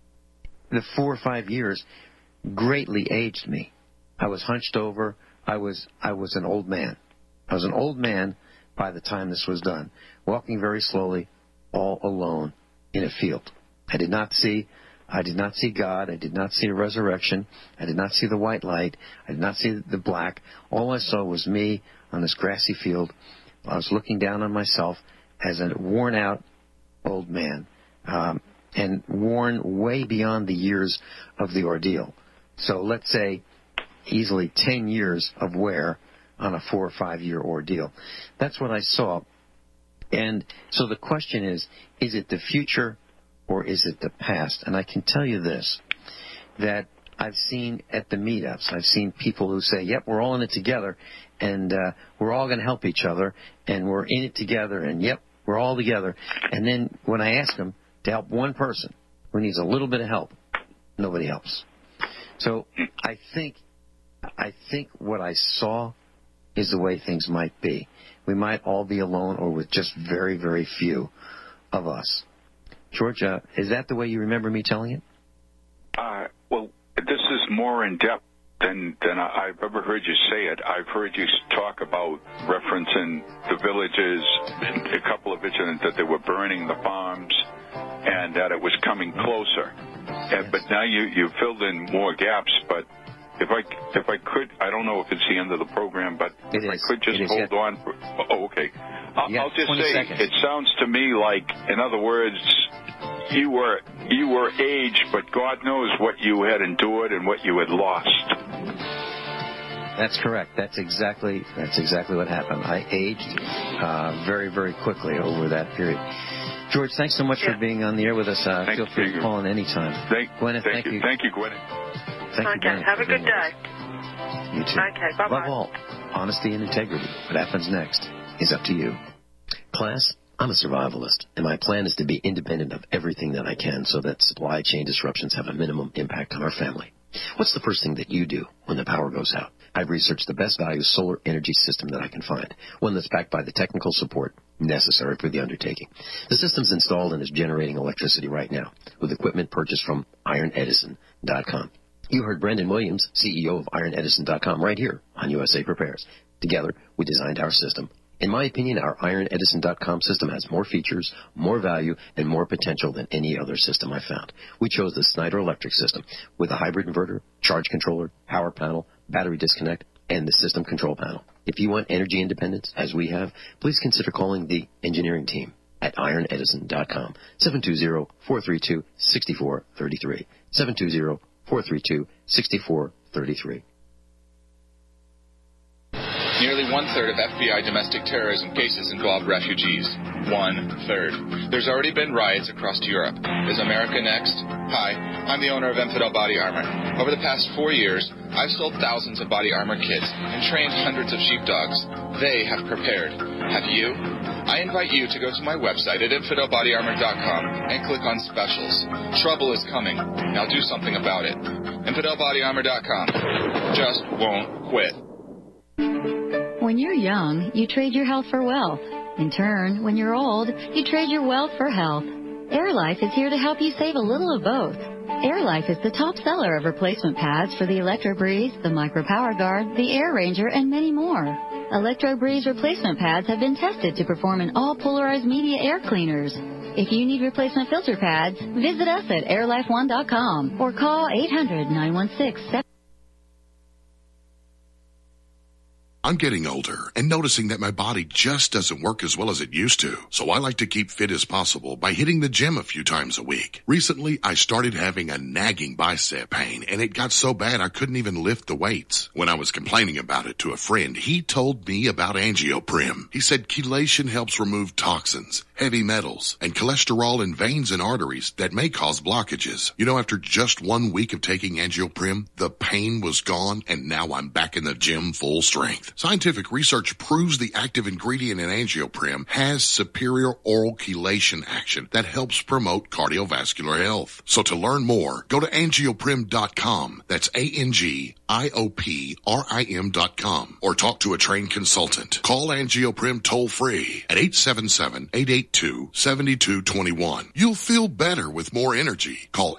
the 4 or 5 years greatly aged me. I was hunched over. I was an old man. I was an old man by the time this was done, walking very slowly, all alone in a field. I did not see God. I did not see a resurrection. I did not see the white light. I did not see the black. All I saw was me on this grassy field. I was looking down on myself as a worn-out old man, and worn way beyond the years of the ordeal. So let's say easily 10 years of wear on a 4 or 5 year ordeal. That's what I saw. And so the question is it the future or is it the past? And I can tell you this, that I've seen at the meetups, I've seen people who say, yep, we're all in it together, and we're all going to help each other, and we're in it together, and yep, we're all together. And then when I ask them to help one person who needs a little bit of help, nobody helps. So I think what I saw is the way things might be. We might all be alone or with just very, very few of us. George, is that the way you remember me telling it? Well, this is more in depth than I've ever heard you say it. I've heard you talk about referencing the villages, a couple of incidents that they were burning the farms, and that it was coming closer. Yes. But now you filled in more gaps. But if I could, I don't know if it's the end of the program, but if I could just hold on. Okay. I'll just say, seconds. It sounds to me like, in other words, you were aged, but God knows what you had endured and what you had lost. That's correct. That's exactly what happened. I aged very, very quickly over that period. George, thanks so much for being on the air with us. Feel free to call in any time. Gwyneth, thank you. Thank you, Gwyneth. Thank you, Gwyneth. Have a good day. You too. Okay, bye-bye. Above all, honesty and integrity. What happens next is up to you. Class, I'm a survivalist, and my plan is to be independent of everything that I can so that supply chain disruptions have a minimum impact on our family. What's the first thing that you do when the power goes out? I've researched the best value solar energy system that I can find, one that's backed by the technical support necessary for the undertaking. The system's installed and is generating electricity right now with equipment purchased from IronEdison.com. You heard Brendan Williams, CEO of IronEdison.com, right here on USA Prepares. Together, we designed our system. In my opinion, our IronEdison.com system has more features, more value, and more potential than any other system I've found. We chose the Snyder Electric system with a hybrid inverter, charge controller, power panel, battery disconnect, and the system control panel. If you want energy independence, as we have, please consider calling the engineering team at IronEdison.com, 720-432-6433, 720-432-6433. Nearly one-third of FBI domestic terrorism cases involve refugees. One-third. There's already been riots across Europe. Is America next? Hi, I'm the owner of Infidel Body Armor. Over the past 4 years, I've sold thousands of body armor kits and trained hundreds of sheepdogs. They have prepared. Have you? I invite you to go to my website at InfidelBodyArmor.com and click on Specials. Trouble is coming. Now do something about it. InfidelBodyArmor.com. Just won't quit. When you're young, you trade your health for wealth. In turn, when you're old, you trade your wealth for health. AirLife is here to help you save a little of both. AirLife is the top seller of replacement pads for the Electro-Breeze, the Micro Power Guard, the Air Ranger, and many more. Electro-Breeze replacement pads have been tested to perform in all polarized media air cleaners. If you need replacement filter pads, visit us at airlife1.com or call 800-916-7. I'm getting older and noticing that my body just doesn't work as well as it used to. So I like to keep fit as possible by hitting the gym a few times a week. Recently, I started having a nagging bicep pain, and it got so bad I couldn't even lift the weights. When I was complaining about it to a friend, he told me about AngioPrim. He said chelation helps remove toxins, heavy metals, and cholesterol in veins and arteries that may cause blockages. You know, after just 1 week of taking AngioPrim, the pain was gone, and now I'm back in the gym full strength. Scientific research proves the active ingredient in AngioPrim has superior oral chelation action that helps promote cardiovascular health. So to learn more, go to angioprim.com. That's ANGIOPRIM.com, or talk to a trained consultant. Call AngioPrim toll free at 877-882 888-882-7221. You'll feel better with more energy. Call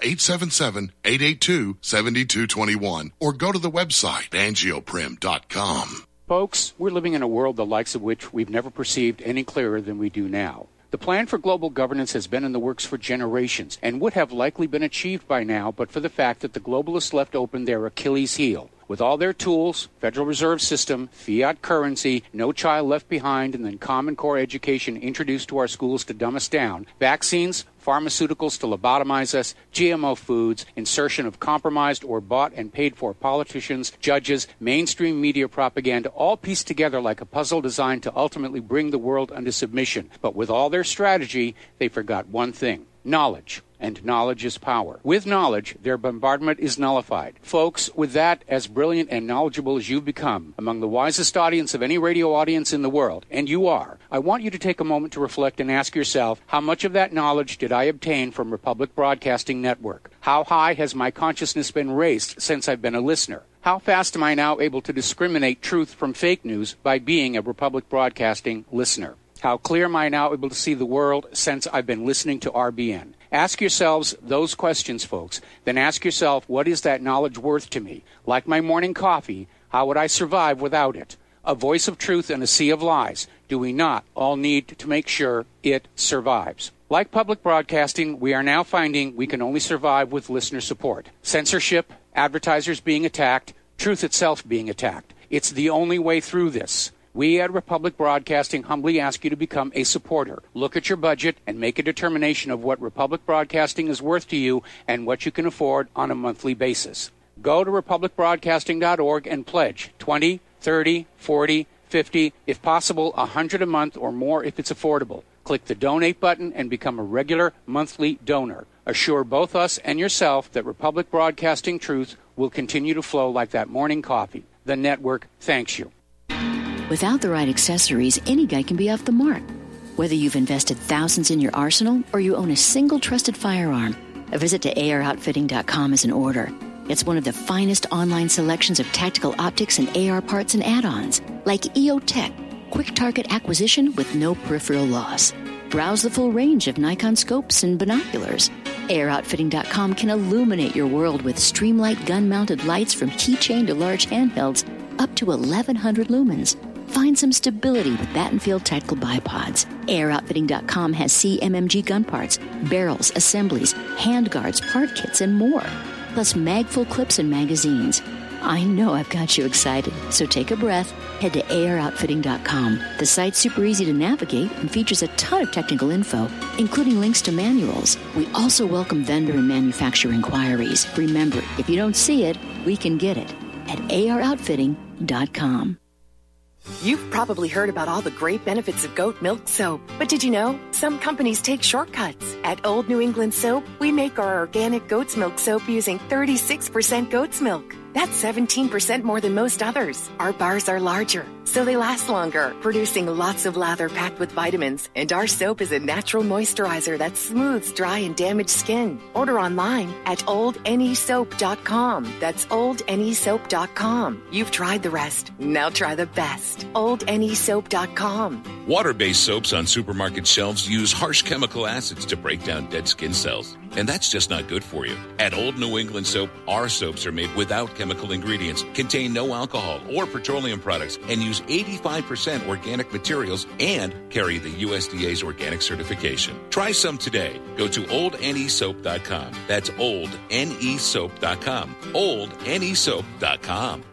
877-882-7221 or go to the website angioprim.com. Folks, we're living in a world the likes of which we've never perceived any clearer than we do now. The plan for global governance has been in the works for generations and would have likely been achieved by now but for the fact that the globalists left open their Achilles heel. With all their tools, Federal Reserve System, fiat currency, no child left behind, and then Common Core education introduced to our schools to dumb us down, vaccines, pharmaceuticals to lobotomize us, GMO foods, insertion of compromised or bought and paid for politicians, judges, mainstream media propaganda, all pieced together like a puzzle designed to ultimately bring the world under submission. But with all their strategy, they forgot one thing: knowledge. And knowledge is power. With knowledge, their bombardment is nullified. Folks, with that, as brilliant and knowledgeable as you've become, among the wisest audience of any radio audience in the world, and you are, I want you to take a moment to reflect and ask yourself, how much of that knowledge did I obtain from Republic Broadcasting Network? How high has my consciousness been raised since I've been a listener? How fast am I now able to discriminate truth from fake news by being a Republic Broadcasting listener? How clear am I now able to see the world since I've been listening to RBN? Ask yourselves those questions, folks. Then ask yourself, what is that knowledge worth to me? Like my morning coffee, how would I survive without it? A voice of truth in a sea of lies. Do we not all need to make sure it survives? Like public broadcasting, we are now finding we can only survive with listener support. Censorship, advertisers being attacked, truth itself being attacked. It's the only way through this. We at Republic Broadcasting humbly ask you to become a supporter. Look at your budget and make a determination of what Republic Broadcasting is worth to you and what you can afford on a monthly basis. Go to republicbroadcasting.org and pledge $20, $30, $40, $50, if possible, $100 a month or more if it's affordable. Click the donate button and become a regular monthly donor. Assure both us and yourself that Republic Broadcasting truth will continue to flow like that morning coffee. The network thanks you. Without the right accessories, any guy can be off the mark. Whether you've invested thousands in your arsenal or you own a single trusted firearm, a visit to AROutfitting.com is in order. It's one of the finest online selections of tactical optics and AR parts and add-ons, like EOTech, quick target acquisition with no peripheral loss. Browse the full range of Nikon scopes and binoculars. AROutfitting.com can illuminate your world with Streamlight gun-mounted lights from keychain to large handhelds up to 1,100 lumens. Find some stability with Battenfield tactical bipods. AirOutfitting.com has CMMG gun parts, barrels, assemblies, handguards, part kits, and more. Plus mag-full clips and magazines. I know I've got you excited, so take a breath. Head to AirOutfitting.com. The site's super easy to navigate and features a ton of technical info, including links to manuals. We also welcome vendor and manufacturer inquiries. Remember, if you don't see it, we can get it at AirOutfitting.com. You've probably heard about all the great benefits of goat milk soap. But did you know some companies take shortcuts? At Old New England Soap, we make our organic goat's milk soap using 36% goat's milk. That's 17% more than most others. Our bars are larger, so they last longer, producing lots of lather packed with vitamins. And our soap is a natural moisturizer that smooths dry and damaged skin. Order online at oldnesoap.com. That's oldnesoap.com. You've tried the rest. Now try the best. oldnesoap.com. Water-based soaps on supermarket shelves use harsh chemical acids to break down dead skin cells. And that's just not good for you. At Old New England Soap, our soaps are made without chemical ingredients, contain no alcohol or petroleum products, and use 85% organic materials and carry the USDA's organic certification. Try some today. Go to oldnesoap.com. That's oldnesoap.com. oldnesoap.com.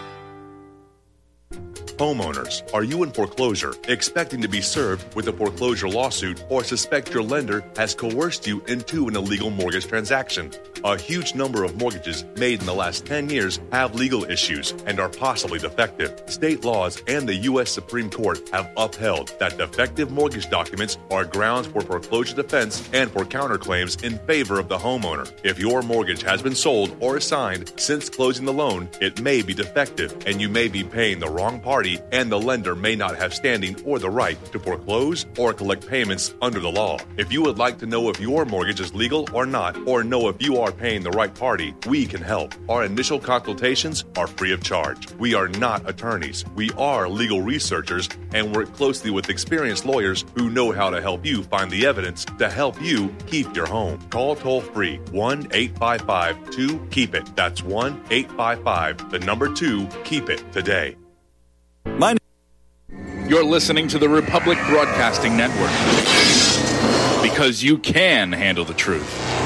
Homeowners, are you in foreclosure, expecting to be served with a foreclosure lawsuit, or suspect your lender has coerced you into an illegal mortgage transaction? A huge number of mortgages made in the last 10 years have legal issues and are possibly defective. State laws and the U.S. Supreme Court have upheld that defective mortgage documents are grounds for foreclosure defense and for counterclaims in favor of the homeowner. If your mortgage has been sold or assigned since closing the loan, it may be defective and you may be paying the wrong party party, and the lender may not have standing or the right to foreclose or collect payments under the law. If you would like to know if your mortgage is legal or not, or know if you are paying the right party, we can help. Our initial consultations are free of charge. We are not attorneys. We are legal researchers and work closely with experienced lawyers who know how to help you find the evidence to help you keep your home. Call toll-free 1-855-2-KEEP-IT. That's 1-855-2-KEEP-IT today. You're listening to the Republic Broadcasting Network, because you can handle the truth.